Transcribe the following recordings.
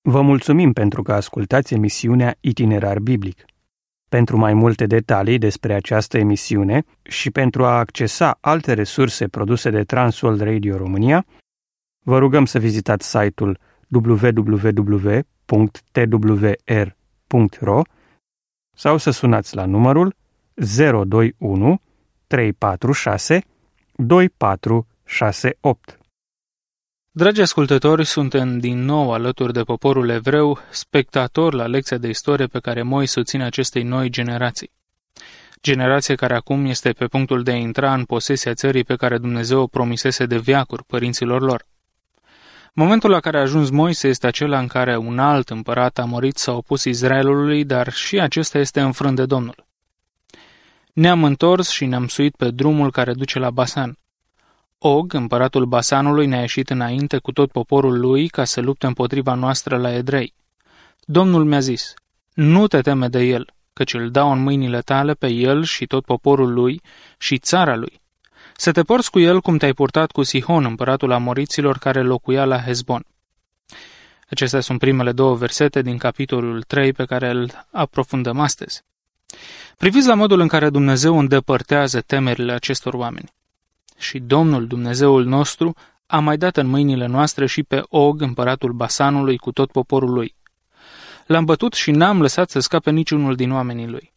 Vă mulțumim pentru că ascultați emisiunea Itinerar Biblic. Pentru mai multe detalii despre această emisiune și pentru a accesa alte resurse produse de Transworld Radio România, vă rugăm să vizitați site-ul www.twr.ro sau să sunați la numărul 021 346 2468. Dragi ascultători, suntem din nou alături de poporul evreu, spectator la lecția de istorie pe care Moise o ține acestei noi generații. Generație care acum este pe punctul de a intra în posesia țării pe care Dumnezeu o promisese de veacuri părinților lor. Momentul la care a ajuns Moise este acela în care un alt împărat amorit s-a opus Israelului, dar și acesta este înfrânt de Domnul. Ne-am întors și ne-am suit pe drumul care duce la Basan. Og, împăratul Basanului, ne-a ieșit înainte cu tot poporul lui ca să lupte împotriva noastră la Edrei. Domnul mi-a zis, nu te teme de el, căci îl dau în mâinile tale pe el și tot poporul lui și țara lui. Să te porți cu el cum te-ai purtat cu Sihon, împăratul amoriților care locuia la Hezbon. Acestea sunt primele două versete din capitolul 3 pe care îl aprofundăm astăzi. Priviți la modul în care Dumnezeu îndepărtează temerile acestor oameni. Și Domnul Dumnezeul nostru a mai dat în mâinile noastre și pe Og, împăratul Basanului, cu tot poporul lui. L-am bătut și n-am lăsat să scape niciunul din oamenii lui.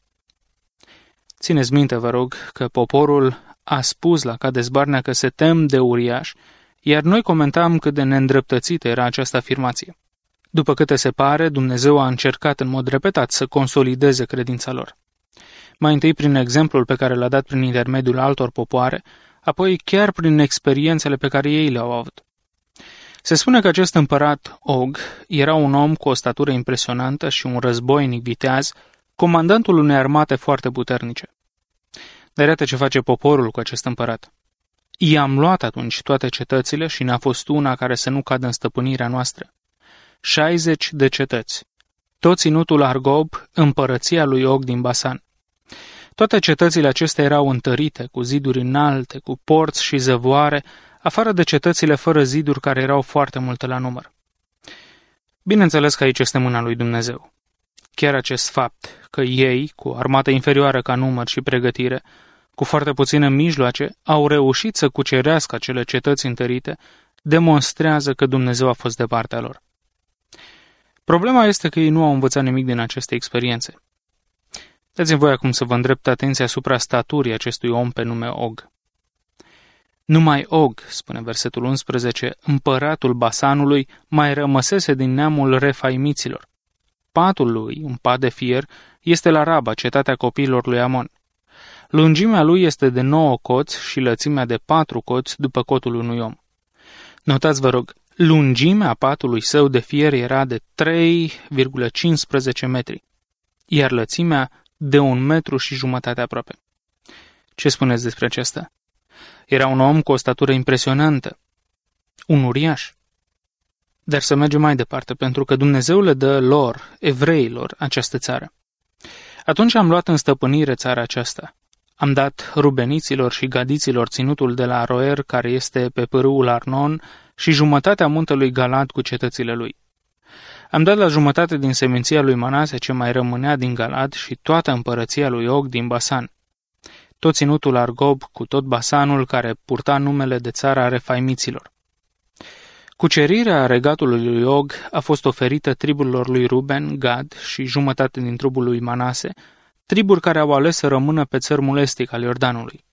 Țineți minte, vă rog, că poporul a spus la Cades Barnea că se tem de uriaș, iar noi comentam cât de neîndreptățită era această afirmație. După câte se pare, Dumnezeu a încercat în mod repetat să consolideze credința lor. Mai întâi prin exemplul pe care l-a dat prin intermediul altor popoare, apoi chiar prin experiențele pe care ei le-au avut. Se spune că acest împărat, Og, era un om cu o statură impresionantă și un războinic viteaz, comandantul unei armate foarte puternice. Dar iată ce face poporul cu acest împărat. I-am luat atunci toate cetățile și n-a fost una care să nu cadă în stăpânirea noastră. 60 de cetăți. Tot ținutul Argob, împărăția lui Og din Basan. Toate cetățile acestea erau întărite, cu ziduri înalte, cu porți și zăvoare, afară de cetățile fără ziduri care erau foarte multe la număr. Bineînțeles că aici este mâna lui Dumnezeu. Chiar acest fapt că ei, cu o armată inferioară ca număr și pregătire, cu foarte puține mijloace, au reușit să cucerească acele cetăți întărite, demonstrează că Dumnezeu a fost de partea lor. Problema este că ei nu au învățat nimic din aceste experiențe. Dați-mi voi acum să vă îndrept atenția asupra staturii acestui om pe nume Og. Numai Og, spune versetul 11, împăratul Basanului, mai rămăsese din neamul refaimiților. Patul lui, un pat de fier, este la Raba, cetatea copiilor lui Amon. Lungimea lui este de 9 coți și lățimea de 4 coți după cotul unui om. Notați, vă rog, lungimea patului său de fier era de 3,15 metri, iar lățimea de 1,5 metru aproape. Ce spuneți despre acesta? Era un om cu o statură impresionantă, un uriaș. Dar să mergem mai departe, pentru că Dumnezeu le dă lor, evreilor, această țară. Atunci am luat în stăpânire țara aceasta. Am dat rubeniților și gadiților ținutul de la Aroer, care este pe pârâul Arnon, și jumătatea muntelui Galad cu cetățile lui. Am dat la jumătate din seminția lui Manase ce mai rămânea din Galad și toată împărăția lui Og din Basan. Tot ținutul Argob cu tot Basanul care purta numele de țara refaimiților. Cucerirea regatului lui Og a fost oferită triburilor lui Ruben, Gad și jumătate din tribul lui Manase, triburi care au ales să rămână pe țărmul estic al Iordanului.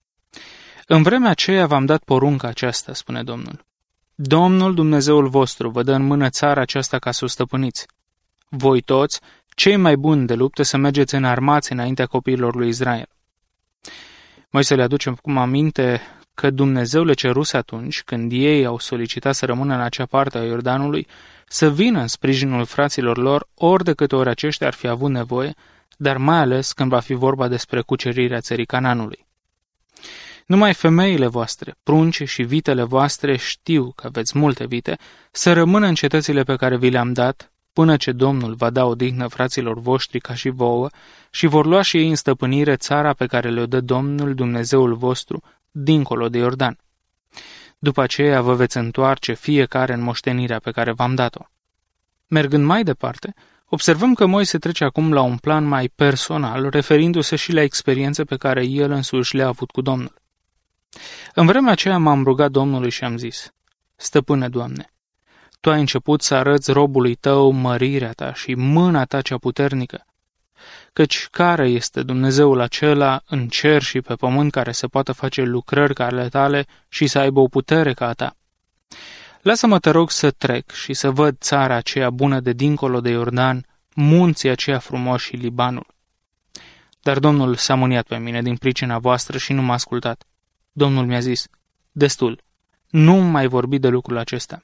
În vremea aceea v-am dat porunca aceasta, spune Domnul. Domnul Dumnezeul vostru vă dă în mână țara aceasta ca să o stăpâniți. Voi toți, cei mai buni de luptă, să mergeți înarmați înaintea copiilor lui Israel. Moise le aducem acum aminte că Dumnezeu le ceruse atunci, când ei au solicitat să rămână în acea parte a Iordanului, să vină în sprijinul fraților lor ori de câte ori aceștia ar fi avut nevoie, dar mai ales când va fi vorba despre cucerirea țării Canaanului. Numai femeile voastre, pruncii și vitele voastre, știu că aveți multe vite, să rămână în cetățile pe care vi le-am dat, până ce Domnul va da odihnă fraților voștri ca și vouă și vor lua și ei în stăpânire țara pe care le-o dă Domnul Dumnezeul vostru, dincolo de Iordan. După aceea vă veți întoarce fiecare în moștenirea pe care v-am dat-o. Mergând mai departe, observăm că Moise trece acum la un plan mai personal, referindu-se și la experiențe pe care el însuși le-a avut cu Domnul. În vremea aceea m-am rugat Domnului și am zis: Stăpâne, Doamne, Tu ai început să arăți robului Tău mărirea Ta și mâna Ta cea puternică, căci care este Dumnezeul acela în cer și pe pământ care să poată face lucrări ca ale Tale și să aibă o putere ca a Ta? Lasă-mă, te rog, să trec și să văd țara aceea bună de dincolo de Iordan, munții aceia frumoși și Libanul. Dar Domnul s-a mâniat pe mine din pricina voastră și nu m-a ascultat. Domnul mi-a zis: destul, nu mai vorbi de lucrul acesta.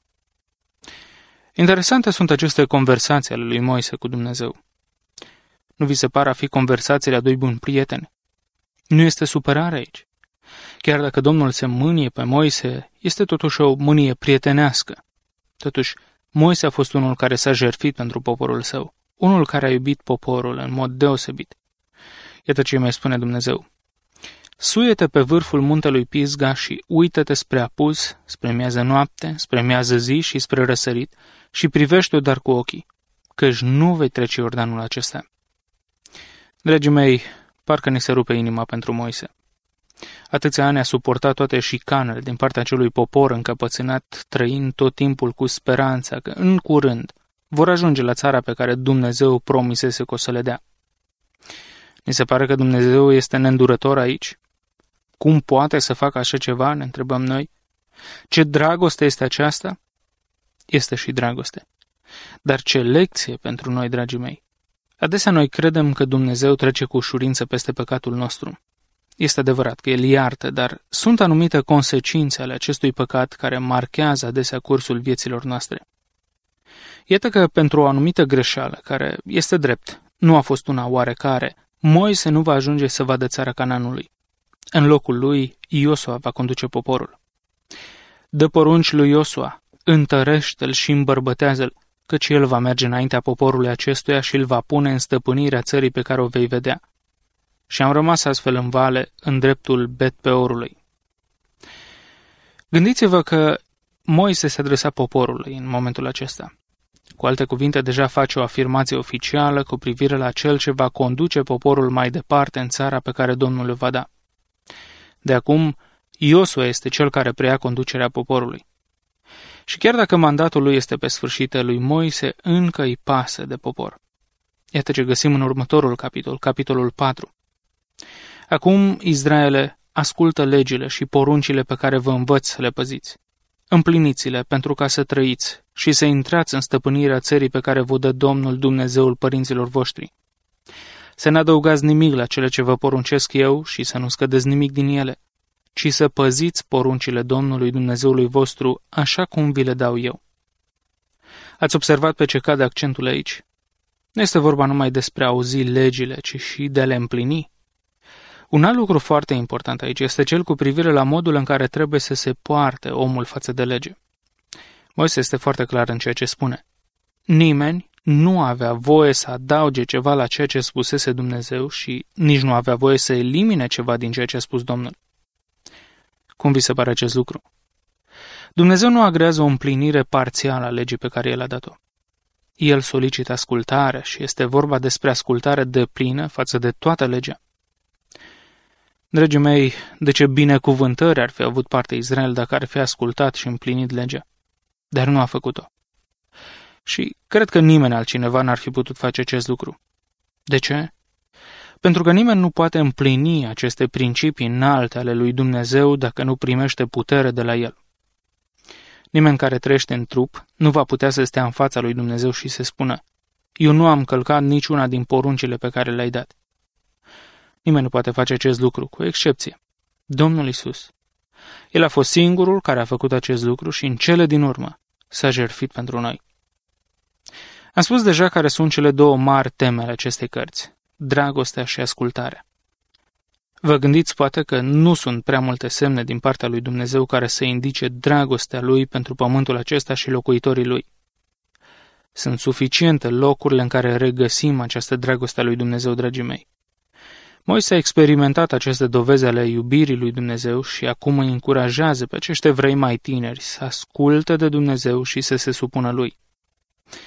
Interesante sunt aceste conversații ale lui Moise cu Dumnezeu. Nu vi se pare a fi conversațiile a doi buni prieteni? Nu este supărare aici. Chiar dacă Domnul se mânie pe Moise, este totuși o mânie prietenească. Totuși, Moise a fost unul care s-a jertfit pentru poporul său, unul care a iubit poporul în mod deosebit. Iată ce mai spune Dumnezeu: suie-te pe vârful muntelui Pisga și uită-te spre apus, spre miază noapte, spre miază zi și spre răsărit și privește-o dar cu ochii, căci nu vei trece Iordanul acesta. Dragii mei, parcă ni se rupe inima pentru Moise. Atâția ani a suportat toate șicanele din partea acelui popor încăpățânat, trăind tot timpul cu speranța că, în curând, vor ajunge la țara pe care Dumnezeu promisese că o să le dea. Ni se pare că Dumnezeu este neîndurător aici? Cum poate să facă așa ceva, ne întrebăm noi? Ce dragoste este aceasta? Este și dragoste. Dar ce lecție pentru noi, dragii mei! Adesea noi credem că Dumnezeu trece cu ușurință peste păcatul nostru. Este adevărat că El iartă, dar sunt anumite consecințe ale acestui păcat care marchează adesea cursul vieților noastre. Iată că pentru o anumită greșeală, care este drept, nu a fost una oarecare, Moise nu va ajunge să vadă țara Canaanului. În locul lui, Iosua va conduce poporul. Dă porunci lui Iosua, întărește-l și îmbărbătează-l, căci el va merge înaintea poporului acestuia și îl va pune în stăpânirea țării pe care o vei vedea. Și am rămas astfel în vale, în dreptul Bet-peorului. Gândiți-vă că Moise se adresa poporului în momentul acesta. Cu alte cuvinte, deja face o afirmație oficială cu privire la cel ce va conduce poporul mai departe în țara pe care Domnul le va da. De acum, Iosua este cel care preia conducerea poporului. Și chiar dacă mandatul lui este pe sfârșit, lui Moise încă îi pasă de popor. Iată ce găsim în următorul capitol, capitolul 4. Acum, Israele, ascultă legile și poruncile pe care vă învăț să le păziți. Împliniți-le pentru ca să trăiți și să intrați în stăpânirea țării pe care vă dă Domnul Dumnezeul părinților voștri. Să ne adăugați nimic la cele ce vă poruncesc eu și să nu scădeți nimic din ele, ci să păziți poruncile Domnului Dumnezeului vostru așa cum vi le dau eu. Ați observat pe ce cade accentul aici? Nu este vorba numai despre a auzi legile, ci și de a le împlini. Un alt lucru foarte important aici este cel cu privire la modul în care trebuie să se poarte omul față de lege. Moise este foarte clar în ceea ce spune. Nimeni nu avea voie să adauge ceva la ceea ce spusese Dumnezeu și nici nu avea voie să elimine ceva din ceea ce a spus Domnul. Cum vi se pare acest lucru? Dumnezeu nu agrează o împlinire parțială a legii pe care El a dat-o. El solicită ascultare și este vorba despre ascultare deplină față de toată legea. Dragii mei, de ce binecuvântări ar fi avut parte Israel dacă ar fi ascultat și împlinit legea? Dar nu a făcut-o. Și cred că nimeni altcineva n-ar fi putut face acest lucru. De ce? Pentru că nimeni nu poate împlini aceste principii înalte ale lui Dumnezeu dacă nu primește putere de la El. Nimeni care trăiește în trup nu va putea să stea în fața lui Dumnezeu și să spună: eu nu am călcat niciuna din poruncile pe care le-ai dat. Nimeni nu poate face acest lucru, cu excepție Domnul Iisus. El a fost singurul care a făcut acest lucru și în cele din urmă s-a jertfit pentru noi. Am spus deja care sunt cele două mari teme ale acestei cărți: dragostea și ascultarea. Vă gândiți poate că nu sunt prea multe semne din partea lui Dumnezeu care să indice dragostea Lui pentru pământul acesta și locuitorii Lui. Sunt suficiente locurile în care regăsim această dragoste a lui Dumnezeu, dragii mei. Moise a experimentat aceste dovezi ale iubirii lui Dumnezeu și acum îi încurajează pe acești evrei mai tineri să asculte de Dumnezeu și să se supună Lui.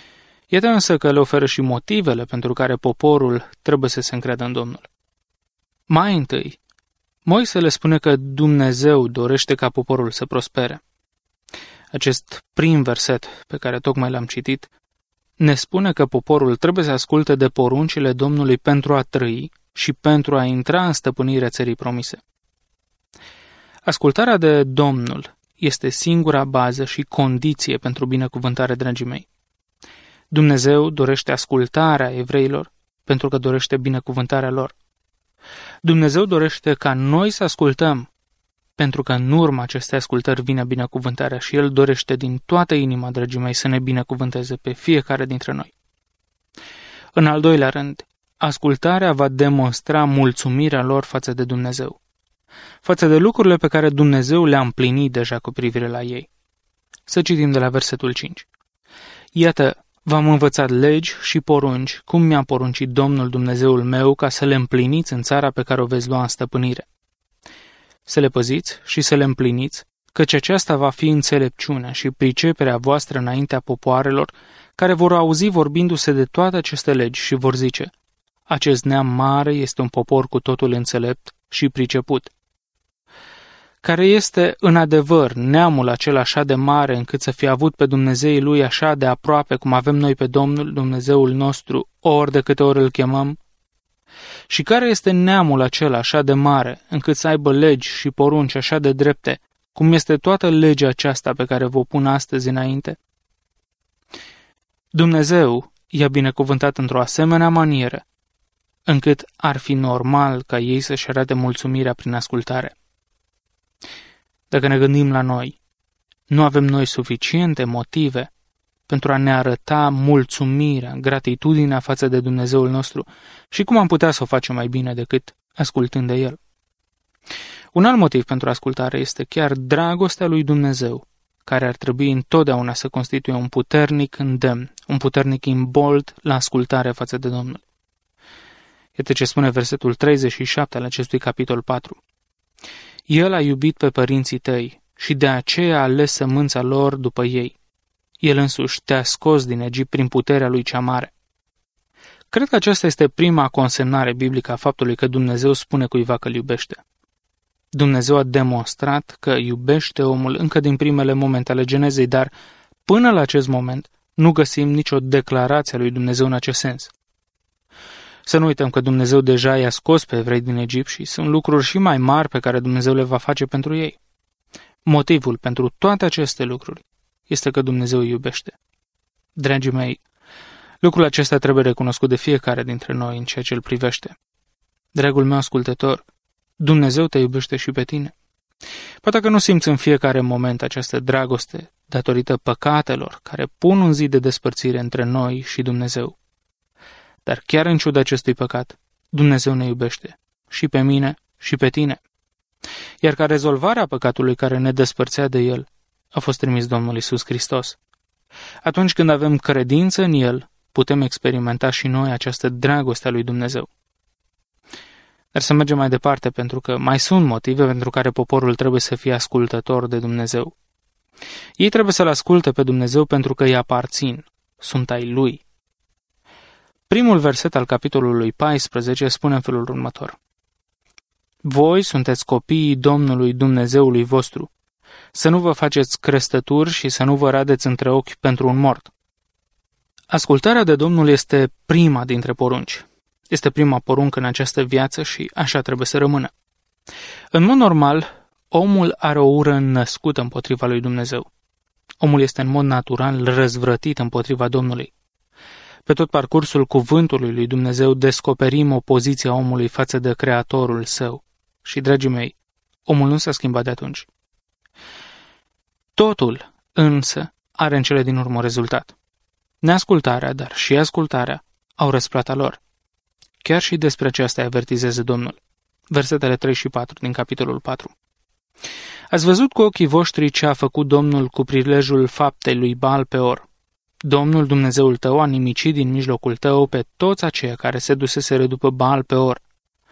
Iată însă că le oferă și motivele pentru care poporul trebuie să se încreadă în Domnul. Mai întâi, Moise le spune că Dumnezeu dorește ca poporul să prospere. Acest prim verset pe care tocmai l-am citit ne spune că poporul trebuie să asculte de poruncile Domnului pentru a trăi și pentru a intra în stăpânirea țării promise. Ascultarea de Domnul este singura bază și condiție pentru binecuvântare, dragii mei. Dumnezeu dorește ascultarea evreilor pentru că dorește binecuvântarea lor. Dumnezeu dorește ca noi să ascultăm pentru că în urma acestei ascultări vine binecuvântarea și El dorește din toată inima, dragii mei, să ne binecuvânteze pe fiecare dintre noi. În al doilea rând, ascultarea va demonstra mulțumirea lor față de Dumnezeu, față de lucrurile pe care Dumnezeu le-a împlinit deja cu privire la ei. Să citim de la versetul 5. Iată, v-am învățat legi și porunci, cum mi-a poruncit Domnul Dumnezeul meu, ca să le împliniți în țara pe care o veți lua în stăpânire. Să le păziți și să le împliniți, căci aceasta va fi înțelepciunea și priceperea voastră înaintea popoarelor, care vor auzi vorbindu-se de toate aceste legi și vor zice: acest neam mare este un popor cu totul înțelept și priceput. Care este, în adevăr, neamul acela așa de mare încât să fie avut pe Dumnezeii lui așa de aproape cum avem noi pe Domnul, Dumnezeul nostru, ori de câte ori îl chemăm? Și care este neamul acela așa de mare încât să aibă legi și porunci așa de drepte, cum este toată legea aceasta pe care vă pun astăzi înainte? Dumnezeu i-a binecuvântat într-o asemenea manieră, încât ar fi normal ca ei să-și arate mulțumirea prin ascultare. Dacă ne gândim la noi, nu avem noi suficiente motive pentru a ne arăta mulțumirea, gratitudinea față de Dumnezeul nostru și cum am putea să o facem mai bine decât ascultând de El. Un alt motiv pentru ascultare este chiar dragostea lui Dumnezeu, care ar trebui întotdeauna să constituie un puternic îndemn, un puternic imbold la ascultare față de Domnul. Iată ce spune versetul 37 al acestui capitol 4. El a iubit pe părinții tăi și de aceea a ales sămânța lor după ei. El însuși te-a scos din Egipt prin puterea lui cea mare. Cred că aceasta este prima consemnare biblică a faptului că Dumnezeu spune cuiva că îl iubește. Dumnezeu a demonstrat că iubește omul încă din primele momente ale Genezei, dar până la acest moment nu găsim nicio declarație a lui Dumnezeu în acest sens. Să nu uităm că Dumnezeu deja i-a scos pe evrei din Egipt și sunt lucruri și mai mari pe care Dumnezeu le va face pentru ei. Motivul pentru toate aceste lucruri este că Dumnezeu îi iubește. Dragii mei, lucrul acesta trebuie recunoscut de fiecare dintre noi în ceea ce îl privește. Dragul meu ascultător, Dumnezeu te iubește și pe tine. Poate că nu simți în fiecare moment această dragoste datorită păcatelor care pun un zid de despărțire între noi și Dumnezeu. Dar chiar în ciuda acestui păcat, Dumnezeu ne iubește, și pe mine și pe tine. Iar ca rezolvarea păcatului care ne despărțea de El, a fost trimis Domnul Iisus Hristos. Atunci când avem credință în El, putem experimenta și noi această dragoste a lui Dumnezeu. Dar să mergem mai departe, pentru că mai sunt motive pentru care poporul trebuie să fie ascultător de Dumnezeu. Ei trebuie să-L asculte pe Dumnezeu pentru că îi aparțin, sunt ai Lui. Primul verset al capitolului 14 spune în felul următor: Voi sunteți copiii Domnului Dumnezeului vostru. Să nu vă faceți crestături și să nu vă radeți între ochi pentru un mort. Ascultarea de Domnul este prima dintre porunci. Este prima poruncă în această viață și așa trebuie să rămână. În mod normal, omul are o ură născută împotriva lui Dumnezeu. Omul este în mod natural răzvrătit împotriva Domnului. Pe tot parcursul cuvântului lui Dumnezeu descoperim opoziția omului față de Creatorul său. Și, dragii mei, omul nu s-a schimbat de atunci. Totul, însă, are în cele din urmă rezultat. Neascultarea, dar și ascultarea, au răsplata lor. Chiar și despre aceasta avertizează Domnul. Versetele 3 și 4 din capitolul 4. Ați văzut cu ochii voștri ce a făcut Domnul cu prilejul faptei lui Baal Peor. Domnul Dumnezeul tău a nimicit din mijlocul tău pe toți aceia care se duseseră după Baal Peor.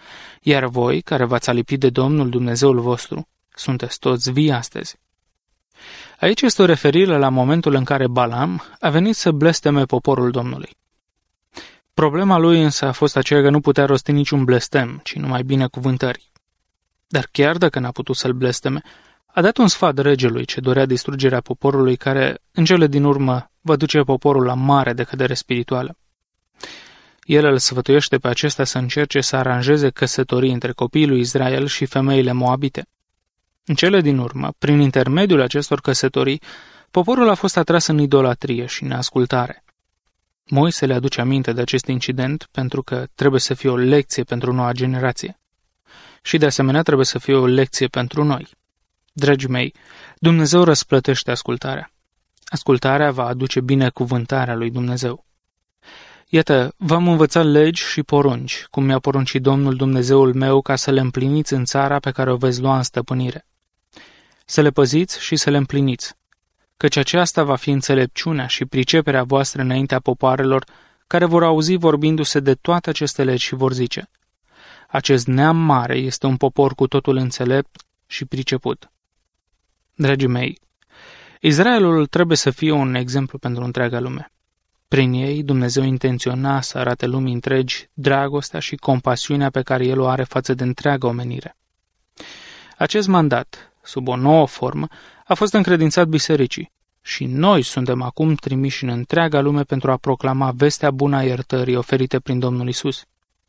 Iar voi, care v-ați alipit de Domnul Dumnezeul vostru, sunteți toți vii astăzi. Aici este o referire la momentul în care Balaam a venit să blesteme poporul Domnului. Problema lui însă a fost aceea că nu putea rosti niciun blestem, ci numai binecuvântări. Dar chiar dacă n-a putut să-l blesteme, a dat un sfat regelui ce dorea distrugerea poporului care, în cele din urmă, va duce poporul la mare decădere spirituală. El îl sfătuiește pe acesta să încerce să aranjeze căsătorii între copiii lui Israel și femeile moabite. În cele din urmă, prin intermediul acestor căsătorii, poporul a fost atras în idolatrie și neascultare. Moise le aduce aminte de acest incident pentru că trebuie să fie o lecție pentru noua generație. Și de asemenea trebuie să fie o lecție pentru noi. Dragii mei, Dumnezeu răsplătește ascultarea. Ascultarea va aduce binecuvântarea lui Dumnezeu. Iată, v-am învățat legi și porunci, cum mi-a poruncit Domnul Dumnezeul meu, ca să le împliniți în țara pe care o veți lua în stăpânire. Să le păziți și să le împliniți, căci aceasta va fi înțelepciunea și priceperea voastră înaintea popoarelor, care vor auzi vorbindu-se de toate aceste legi și vor zice: acest neam mare este un popor cu totul înțelept și priceput. Dragii mei, Israelul trebuie să fie un exemplu pentru întreaga lume. Prin ei, Dumnezeu intenționa să arate lumii întregi dragostea și compasiunea pe care El o are față de întreaga omenire. Acest mandat, sub o nouă formă, a fost încredințat bisericii și noi suntem acum trimiși în întreaga lume pentru a proclama vestea bună a iertării oferite prin Domnul Isus.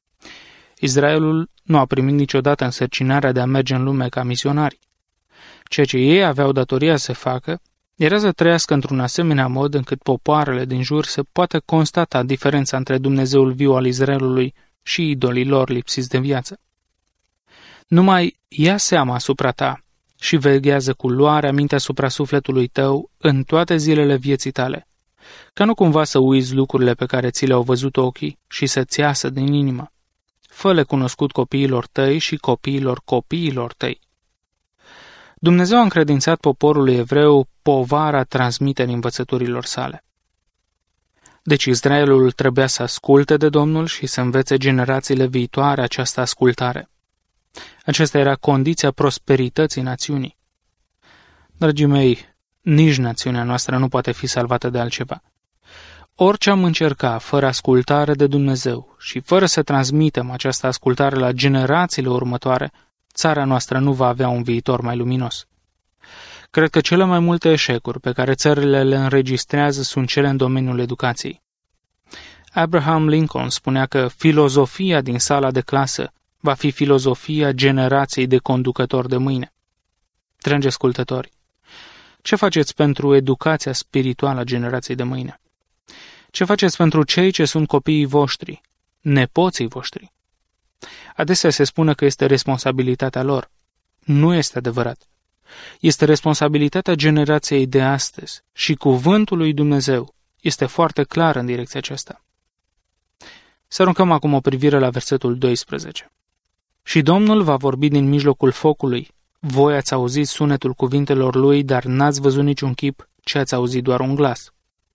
Israelul nu a primit niciodată însărcinarea de a merge în lume ca misionari. Ceea ce ei aveau datoria să facă era să trăiască într-un asemenea mod încât popoarele din jur să poată constata diferența între Dumnezeul viu al Israelului și idolii lor lipsiți de viață. Numai ia seama asupra ta și veghează cu luarea minte asupra sufletului tău în toate zilele vieții tale, ca nu cumva să uiți lucrurile pe care ți le-au văzut ochii și să-ți iasă din inimă. Fă-le cunoscut copiilor tăi și copiilor copiilor tăi. Dumnezeu a încredințat poporului evreu povara transmiterii învățăturilor sale. Deci Israelul trebuia să asculte de Domnul și să învețe generațiile viitoare această ascultare. Aceasta era condiția prosperității națiunii. Dragii mei, nici națiunea noastră nu poate fi salvată de altceva. Orice am încerca fără ascultare de Dumnezeu și fără să transmitem această ascultare la generațiile următoare, țara noastră nu va avea un viitor mai luminos. Cred că cele mai multe eșecuri pe care țările le înregistrează sunt cele în domeniul educației. Abraham Lincoln spunea că filozofia din sala de clasă va fi filozofia generației de conducători de mâine. Dragi ascultători, ce faceți pentru educația spirituală a generației de mâine? Ce faceți pentru cei ce sunt copiii voștri, nepoții voștri? Adesea se spune că este responsabilitatea lor. Nu este adevărat. Este responsabilitatea generației de astăzi și cuvântul lui Dumnezeu este foarte clar în direcția aceasta. Să aruncăm acum o privire la versetul 12. Și Domnul va vorbi din mijlocul focului. Voi ați auzit sunetul cuvintelor lui, dar n-ați văzut niciun chip, ci ați auzit doar un glas.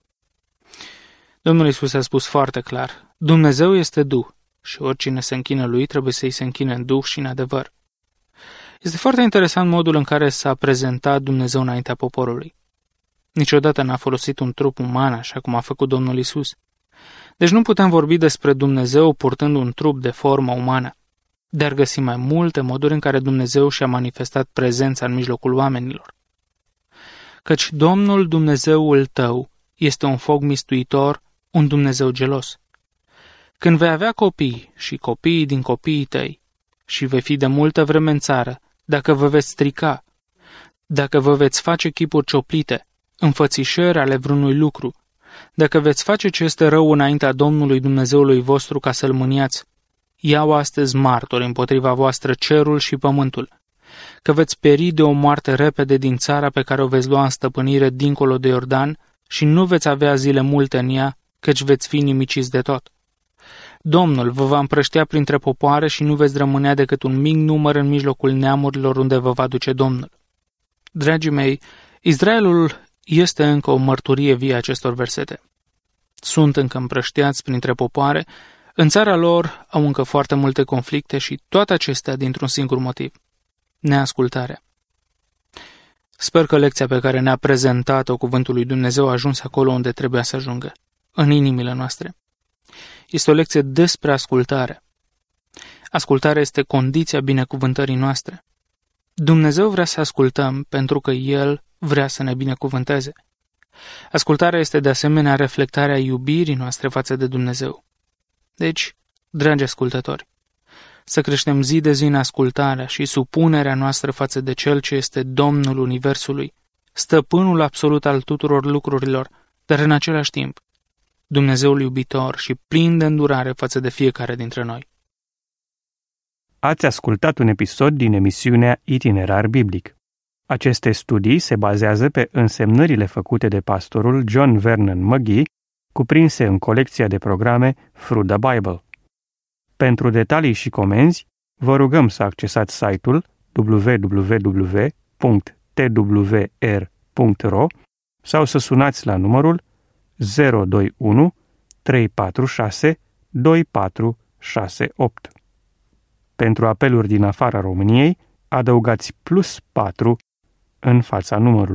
Domnul Iisus a spus foarte clar: Dumnezeu este Duh și oricine se închină lui trebuie să-i se închine în Duh și în adevăr. Este foarte interesant modul în care s-a prezentat Dumnezeu înaintea poporului. Niciodată n-a folosit un trup uman așa cum a făcut Domnul Iisus. Deci nu putem vorbi despre Dumnezeu purtând un trup de formă umană, dar găsi mai multe moduri în care Dumnezeu și-a manifestat prezența în mijlocul oamenilor. Căci Domnul Dumnezeul tău este un foc mistuitor, un Dumnezeu gelos. Când vei avea copii și copiii din copiii tăi și vei fi de multă vreme în țară, dacă vă veți strica, dacă vă veți face chipuri cioplite, înfățișări ale vreunui lucru, dacă veți face ce este rău înaintea Domnului Dumnezeului vostru ca să-L mâniați, iau astăzi martori împotriva voastră cerul și pământul, că veți peri de o moarte repede din țara pe care o veți lua în stăpânire dincolo de Iordan și nu veți avea zile multe în ea, căci veți fi nimiciți de tot. Domnul vă va împrăștea printre popoare și nu veți rămânea decât un mic număr în mijlocul neamurilor unde vă va duce Domnul. Dragii mei, Israelul este încă o mărturie vie acestor versete. Sunt încă împrășteați printre popoare, în țara lor au încă foarte multe conflicte și toate acestea dintr-un singur motiv: neascultarea. Sper că lecția pe care ne-a prezentat-o Cuvântul lui Dumnezeu a ajuns acolo unde trebuia să ajungă, în inimile noastre. Este o lecție despre ascultare. Ascultarea este condiția binecuvântării noastre. Dumnezeu vrea să ascultăm pentru că El vrea să ne binecuvânteze. Ascultarea este de asemenea reflectarea iubirii noastre față de Dumnezeu. Deci, dragi ascultători, să creștem zi de zi în ascultarea și supunerea noastră față de Cel ce este Domnul Universului, stăpânul absolut al tuturor lucrurilor, dar în același timp, Dumnezeul iubitor și plin de îndurare față de fiecare dintre noi. Ați ascultat un episod din emisiunea Itinerar Biblic. Aceste studii se bazează pe însemnările făcute de pastorul John Vernon McGee, cuprinse în colecția de programe Through the Bible. Pentru detalii și comenzi, vă rugăm să accesați site-ul www.twr.ro sau să sunați la numărul 021 346 2468. Pentru apeluri din afara României, adăugați +4 în fața numărului.